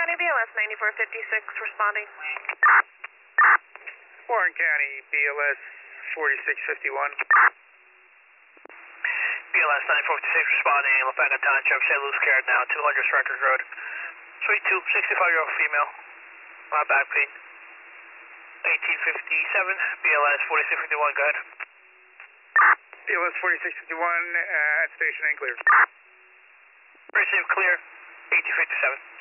County, BLS 9456 responding. Warren County, BLS 4651. BLS 9456 responding, Lafayette Township, St. Louis Care now, 200 Records Road. Suite 2, 65-year-old female, back pain. 1857, BLS 4651, go ahead. BLS 4651 at station and clear. Receive clear, 1857.